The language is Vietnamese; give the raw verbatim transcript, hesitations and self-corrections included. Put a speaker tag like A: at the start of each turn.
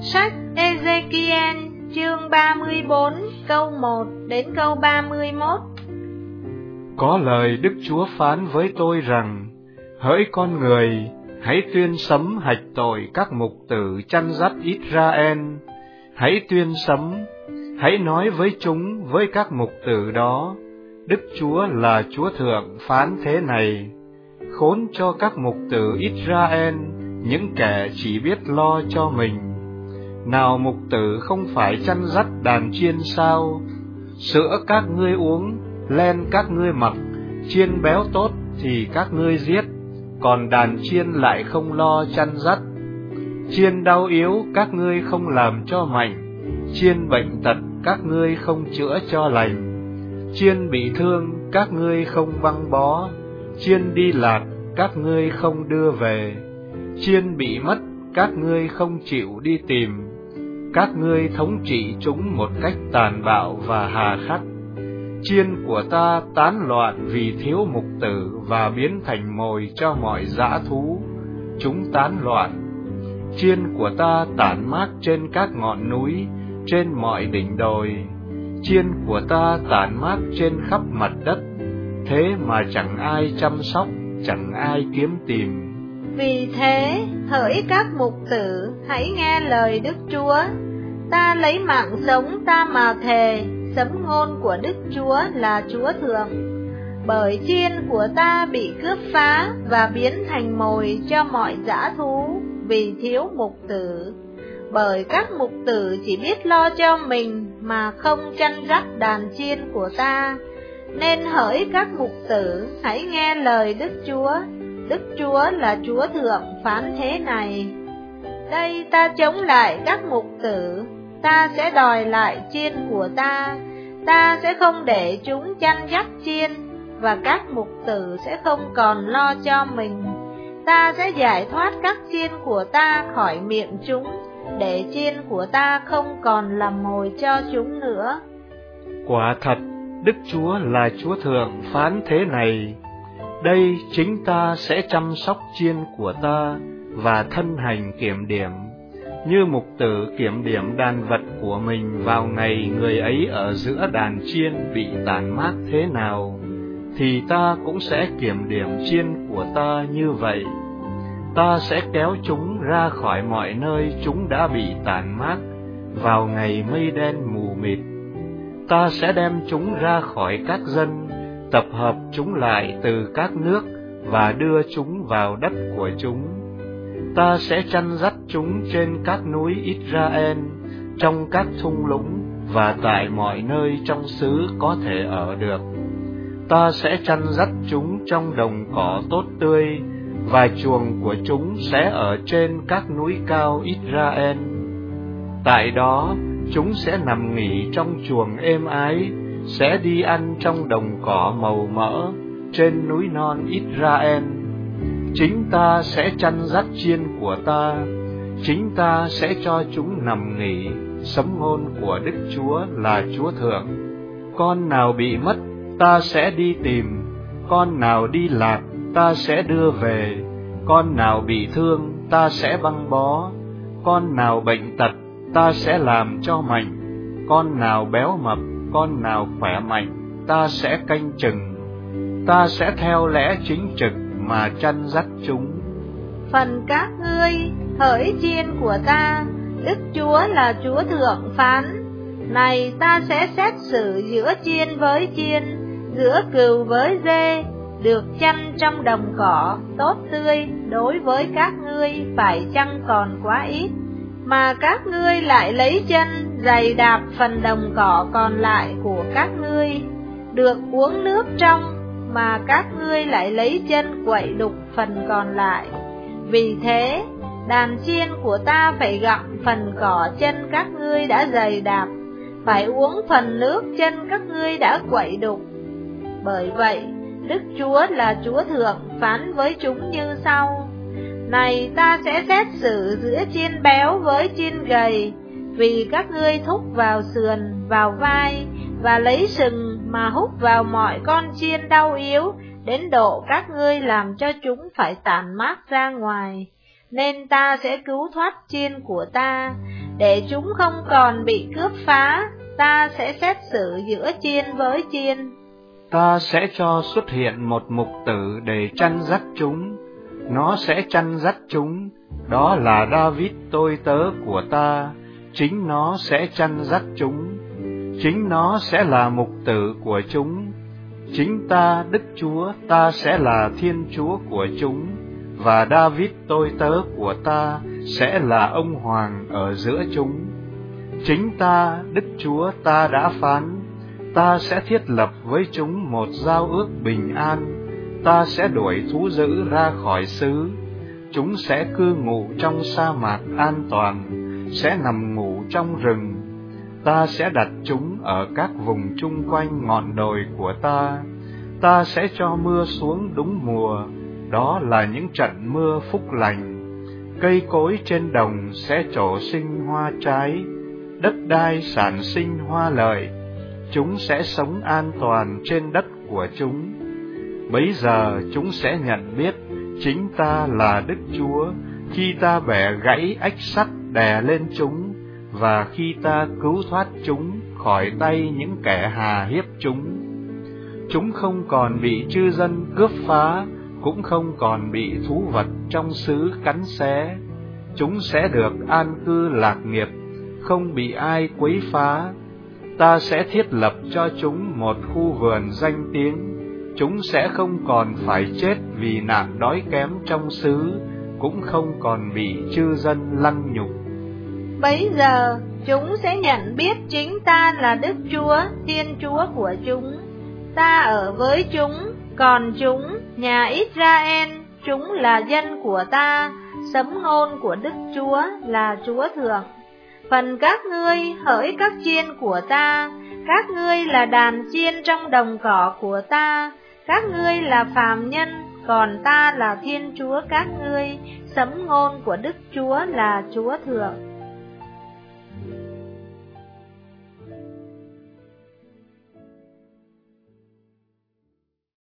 A: Sách Ê-dê-ki-en chương ba mươi bốn câu một đến câu ba mươi mốt.
B: Có lời Đức Chúa phán với tôi rằng: hỡi con người, hãy tuyên sấm hạch tội các mục tử chăn dắt Israel. Hãy tuyên sấm, hãy nói với chúng, với các mục tử đó: Đức Chúa là Chúa Thượng phán thế này: khốn cho các mục tử Israel, những kẻ chỉ biết lo cho mình. Nào mục tử không phải chăn dắt đàn chiên sao? Sữa các ngươi uống, len các ngươi mặc, chiên béo tốt thì các ngươi giết, còn đàn chiên lại không lo chăn dắt. Chiên đau yếu các ngươi không làm cho mạnh, chiên bệnh tật các ngươi không chữa cho lành. Chiên bị thương các ngươi không băng bó, chiên đi lạc các ngươi không đưa về. Chiên bị mất các ngươi không chịu đi tìm. Các ngươi thống trị chúng một cách tàn bạo và hà khắc. Chiên của ta tán loạn vì thiếu mục tử và biến thành mồi cho mọi dã thú, chúng tán loạn. Chiên của ta tản mát trên các ngọn núi, trên mọi đỉnh đồi. Chiên của ta tản mát trên khắp mặt đất, thế mà chẳng ai chăm sóc, chẳng ai kiếm tìm.
A: Vì thế, hỡi các mục tử, hãy nghe lời Đức Chúa. Ta lấy mạng sống ta mà thề, sấm ngôn của Đức Chúa là Chúa Thượng. Bởi chiên của ta bị cướp phá và biến thành mồi cho mọi dã thú vì thiếu mục tử. Bởi các mục tử chỉ biết lo cho mình mà không chăn dắt đàn chiên của ta. Nên hỡi các mục tử, hãy nghe lời Đức Chúa. Đức Chúa là Chúa Thượng phán thế này: đây ta chống lại các mục tử, ta sẽ đòi lại chiên của ta. Ta sẽ không để chúng chăn dắt chiên, và các mục tử sẽ không còn lo cho mình. Ta sẽ giải thoát các chiên của ta khỏi miệng chúng, để chiên của ta không còn làm mồi cho chúng nữa.
B: Quả thật, Đức Chúa là Chúa Thượng phán thế này: đây chính ta sẽ chăm sóc chiên của ta và thân hành kiểm điểm, như mục tử kiểm điểm đàn vật của mình vào ngày người ấy ở giữa đàn chiên bị tàn mát thế nào, thì ta cũng sẽ kiểm điểm chiên của ta như vậy. Ta sẽ kéo chúng ra khỏi mọi nơi chúng đã bị tàn mát vào ngày mây đen mù mịt. Ta sẽ đem chúng ra khỏi các dân, tập hợp chúng lại từ các nước và đưa chúng vào đất của chúng. Ta sẽ chăn dắt chúng trên các núi Israel, trong các thung lũng và tại mọi nơi trong xứ có thể ở được. Ta sẽ chăn dắt chúng trong đồng cỏ tốt tươi, và chuồng của chúng sẽ ở trên các núi cao Israel. Tại đó, chúng sẽ nằm nghỉ trong chuồng êm ái, sẽ đi ăn trong đồng cỏ màu mỡ trên núi non Israel. Chính ta sẽ chăn dắt chiên của ta, chính ta sẽ cho chúng nằm nghỉ, sấm ngôn của Đức Chúa là Chúa Thượng. Con nào bị mất, ta sẽ đi tìm, con nào đi lạc, ta sẽ đưa về, con nào bị thương, ta sẽ băng bó, con nào bệnh tật, ta sẽ làm cho mạnh, con nào béo mập, con nào khỏe mạnh, ta sẽ canh chừng. Ta sẽ theo lẽ chính trực mà chăn dắt chúng.
A: Phần các ngươi, hỡi chiên của ta, Đức Chúa là Chúa Thượng phán: này ta sẽ xét xử giữa chiên với chiên, giữa cừu với dê, được chăn trong đồng cỏ tốt tươi. Đối với các ngươi phải chăng còn quá ít, mà các ngươi lại lấy chân giày đạp phần đồng cỏ còn lại của các ngươi. Được uống nước trong, mà các ngươi lại lấy chân quậy đục phần còn lại. Vì thế, đàn chiên của ta phải gặm phần cỏ chân các ngươi đã giày đạp, phải uống phần nước chân các ngươi đã quậy đục. Bởi vậy, Đức Chúa là Chúa Thượng phán với chúng như sau: này ta sẽ xét xử giữa chiên béo với chiên gầy, vì các ngươi thúc vào sườn, vào vai, và lấy sừng mà hút vào mọi con chiên đau yếu, đến độ các ngươi làm cho chúng phải tản mát ra ngoài. Nên ta sẽ cứu thoát chiên của ta, để chúng không còn bị cướp phá. Ta sẽ xét xử giữa chiên với chiên.
B: Ta sẽ cho xuất hiện một mục tử để chăn dắt chúng. Nó sẽ chăn dắt chúng, đó là David tôi tớ của ta. Chính nó sẽ chăn dắt chúng. Chính nó sẽ là mục tử của chúng. Chính ta, Đức Chúa, ta sẽ là Thiên Chúa của chúng. Và David tôi tớ của ta sẽ là ông hoàng ở giữa chúng. Chính ta, Đức Chúa, ta đã phán, ta sẽ thiết lập với chúng một giao ước bình an. Ta sẽ đuổi thú dữ ra khỏi xứ. Chúng sẽ cư ngụ trong sa mạc an toàn, sẽ nằm ngủ trong rừng. Ta sẽ đặt chúng ở các vùng chung quanh ngọn đồi của ta. Ta sẽ cho mưa xuống đúng mùa, đó là những trận mưa phúc lành. Cây cối trên đồng sẽ trổ sinh hoa trái, đất đai sản sinh hoa lợi. Chúng sẽ sống an toàn trên đất của chúng. Bấy giờ chúng sẽ nhận biết chính ta là Đức Chúa, khi ta bẻ gãy ách sắt đè lên chúng, và khi ta cứu thoát chúng khỏi tay những kẻ hà hiếp chúng. Chúng không còn bị chư dân cướp phá, cũng không còn bị thú vật trong xứ cắn xé. Chúng sẽ được an cư lạc nghiệp, không bị ai quấy phá. Ta sẽ thiết lập cho chúng một khu vườn danh tiếng. Chúng sẽ không còn phải chết vì nạn đói kém trong xứ, cũng không còn bị chư dân lăng nhục.
A: Bấy giờ chúng sẽ nhận biết chính ta là Đức Chúa, Thiên Chúa của chúng. Ta ở với chúng, còn chúng, nhà Israel, chúng là dân của ta. Sấm ngôn của Đức Chúa là Chúa Thượng. Phần các ngươi hỡi các chiên của ta, các ngươi là đàn chiên trong đồng cỏ của ta. Các ngươi là phàm nhân, còn ta là Thiên Chúa các ngươi. Sấm ngôn của Đức Chúa là Chúa Thượng.